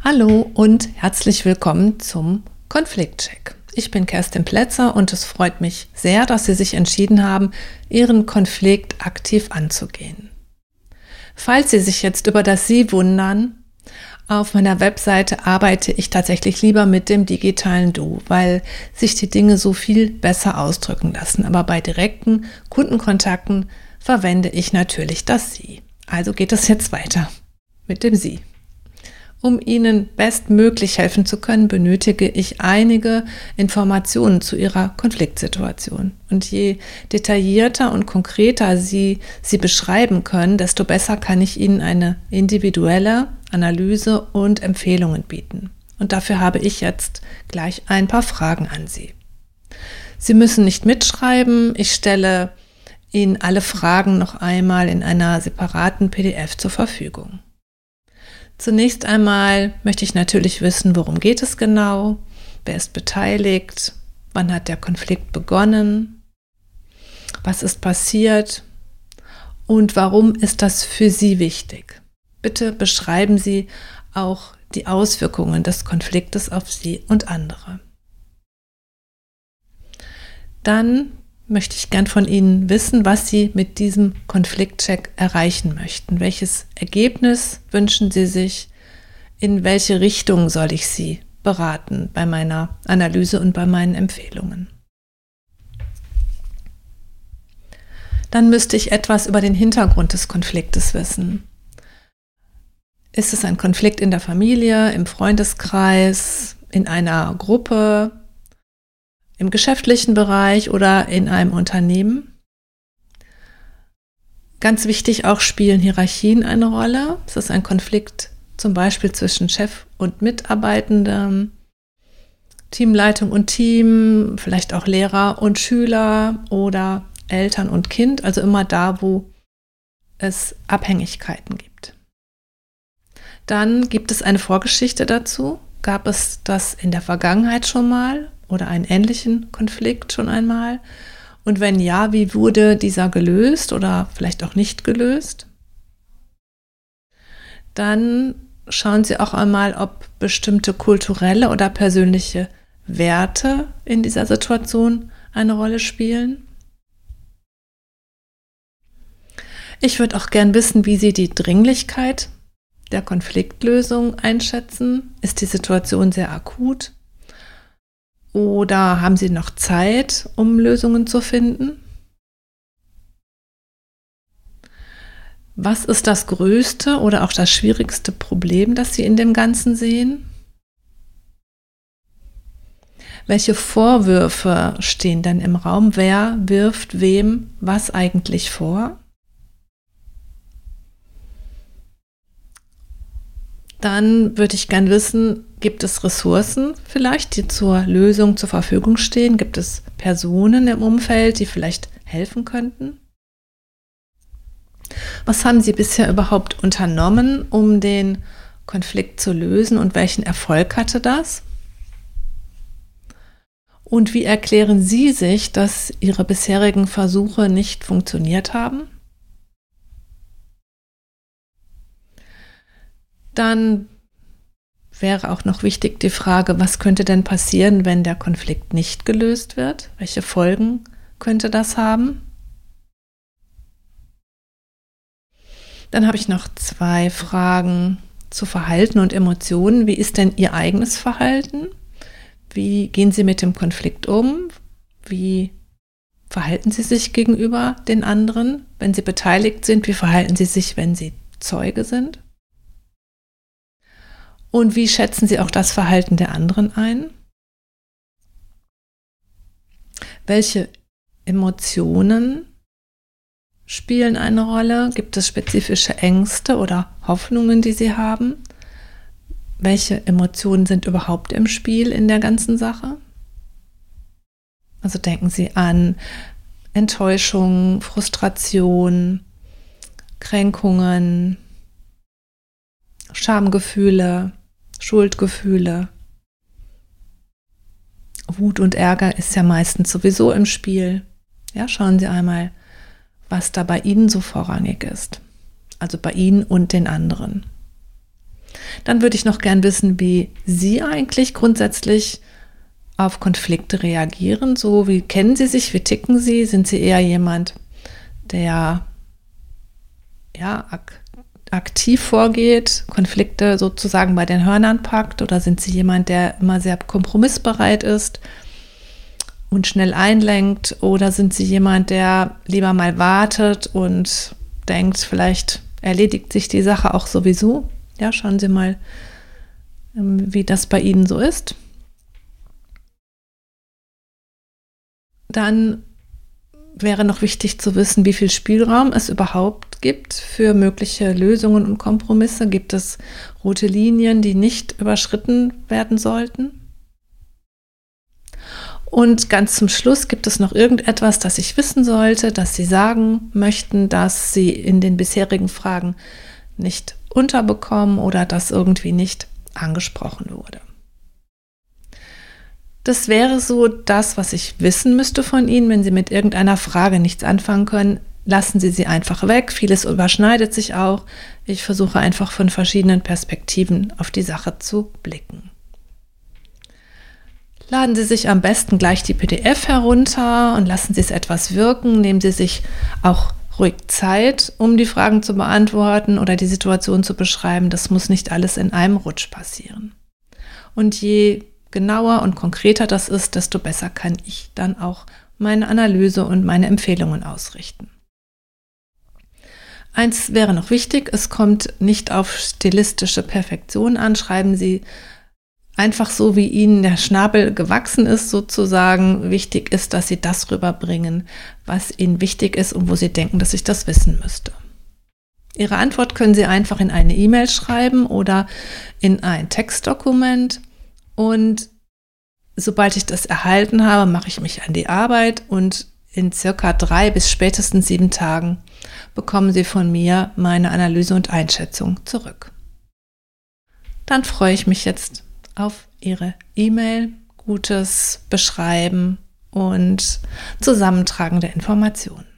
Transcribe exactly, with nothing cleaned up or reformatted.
Hallo und herzlich willkommen zum Konfliktcheck. Ich bin Kerstin Plätzer und es freut mich sehr, dass Sie sich entschieden haben, Ihren Konflikt aktiv anzugehen. Falls Sie sich jetzt über das Sie wundern, auf meiner Webseite arbeite ich tatsächlich lieber mit dem digitalen Du, weil sich die Dinge so viel besser ausdrücken lassen. Aber bei direkten Kundenkontakten verwende ich natürlich das Sie. Also geht es jetzt weiter mit dem Sie. Um Ihnen bestmöglich helfen zu können, benötige ich einige Informationen zu Ihrer Konfliktsituation. Und je detaillierter und konkreter Sie sie beschreiben können, desto besser kann ich Ihnen eine individuelle Analyse und Empfehlungen bieten. Und dafür habe ich jetzt gleich ein paar Fragen an Sie. Sie müssen nicht mitschreiben. Ich stelle Ihnen alle Fragen noch einmal in einer separaten P D F zur Verfügung. Zunächst einmal möchte ich natürlich wissen, worum geht es genau, wer ist beteiligt, wann hat der Konflikt begonnen, was ist passiert und warum ist das für Sie wichtig. Bitte beschreiben Sie auch die Auswirkungen des Konfliktes auf Sie und andere. Dann möchte ich gern von Ihnen wissen, was Sie mit diesem Konfliktcheck erreichen möchten. Welches Ergebnis wünschen Sie sich? In welche Richtung soll ich Sie beraten bei meiner Analyse und bei meinen Empfehlungen? Dann müsste ich etwas über den Hintergrund des Konfliktes wissen. Ist es ein Konflikt in der Familie, im Freundeskreis, in einer Gruppe, im geschäftlichen Bereich oder in einem Unternehmen? Ganz wichtig auch, spielen Hierarchien eine Rolle? Ist es ein Konflikt zum Beispiel zwischen Chef und Mitarbeitenden, Teamleitung und Team, vielleicht auch Lehrer und Schüler oder Eltern und Kind, also immer da, wo es Abhängigkeiten gibt. Dann gibt es eine Vorgeschichte dazu. Gab es das in der Vergangenheit schon mal oder einen ähnlichen Konflikt schon einmal? Und wenn ja, wie wurde dieser gelöst oder vielleicht auch nicht gelöst? Dann schauen Sie auch einmal, ob bestimmte kulturelle oder persönliche Werte in dieser Situation eine Rolle spielen. Ich würde auch gern wissen, wie Sie die Dringlichkeit der Konfliktlösung einschätzen. Ist die Situation sehr akut? Oder haben Sie noch Zeit, um Lösungen zu finden? Was ist das größte oder auch das schwierigste Problem, das Sie in dem Ganzen sehen? Welche Vorwürfe stehen denn im Raum? Wer wirft wem was eigentlich vor? Dann würde ich gern wissen, gibt es Ressourcen vielleicht, die zur Lösung zur Verfügung stehen? Gibt es Personen im Umfeld, die vielleicht helfen könnten? Was haben Sie bisher überhaupt unternommen, um den Konflikt zu lösen und welchen Erfolg hatte das? Und wie erklären Sie sich, dass Ihre bisherigen Versuche nicht funktioniert haben? Dann wäre auch noch wichtig die Frage, was könnte denn passieren, wenn der Konflikt nicht gelöst wird? Welche Folgen könnte das haben? Dann habe ich noch zwei Fragen zu Verhalten und Emotionen. Wie ist denn Ihr eigenes Verhalten? Wie gehen Sie mit dem Konflikt um? Wie verhalten Sie sich gegenüber den anderen, wenn Sie beteiligt sind? Wie verhalten Sie sich, wenn Sie Zeuge sind? Und wie schätzen Sie auch das Verhalten der anderen ein? Welche Emotionen spielen eine Rolle? Gibt es spezifische Ängste oder Hoffnungen, die Sie haben? Welche Emotionen sind überhaupt im Spiel in der ganzen Sache? Also denken Sie an Enttäuschung, Frustration, Kränkungen, Schamgefühle, Schuldgefühle. Wut und Ärger ist ja meistens sowieso im Spiel. Ja, schauen Sie einmal, was da bei Ihnen so vorrangig ist. Also bei Ihnen und den anderen. Dann würde ich noch gern wissen, wie Sie eigentlich grundsätzlich auf Konflikte reagieren. So, wie kennen Sie sich, wie ticken Sie? Sind Sie eher jemand, der ja, ak- aktiv vorgeht, Konflikte sozusagen bei den Hörnern packt? Oder sind Sie jemand, der immer sehr kompromissbereit ist und schnell einlenkt? Oder sind Sie jemand, der lieber mal wartet und denkt, vielleicht erledigt sich die Sache auch sowieso? Ja, schauen Sie mal, wie das bei Ihnen so ist. Dann wäre noch wichtig zu wissen, wie viel Spielraum es überhaupt gibt für mögliche Lösungen und Kompromisse. Gibt es rote Linien, die nicht überschritten werden sollten? Und ganz zum Schluss, gibt es noch irgendetwas, das ich wissen sollte, das Sie sagen möchten, dass Sie in den bisherigen Fragen nicht unterbekommen oder das irgendwie nicht angesprochen wurde? Das wäre so das, was ich wissen müsste von Ihnen. Wenn Sie mit irgendeiner Frage nichts anfangen können, lassen Sie sie einfach weg. Vieles überschneidet sich auch. Ich versuche einfach von verschiedenen Perspektiven auf die Sache zu blicken. Laden Sie sich am besten gleich die P D F herunter und lassen Sie es etwas wirken. Nehmen Sie sich auch ruhig Zeit, um die Fragen zu beantworten oder die Situation zu beschreiben. Das muss nicht alles in einem Rutsch passieren. Und je genauer und konkreter das ist, desto besser kann ich dann auch meine Analyse und meine Empfehlungen ausrichten. Eins wäre noch wichtig, es kommt nicht auf stilistische Perfektion an. Schreiben Sie einfach so, wie Ihnen der Schnabel gewachsen ist sozusagen. Wichtig ist, dass Sie das rüberbringen, was Ihnen wichtig ist und wo Sie denken, dass ich das wissen müsste. Ihre Antwort können Sie einfach in eine E-Mail schreiben oder in ein Textdokument. Und sobald ich das erhalten habe, mache ich mich an die Arbeit und in circa drei bis spätestens sieben Tagen bekommen Sie von mir meine Analyse und Einschätzung zurück. Dann freue ich mich jetzt auf Ihre E-Mail, gutes Beschreiben und Zusammentragen der Informationen.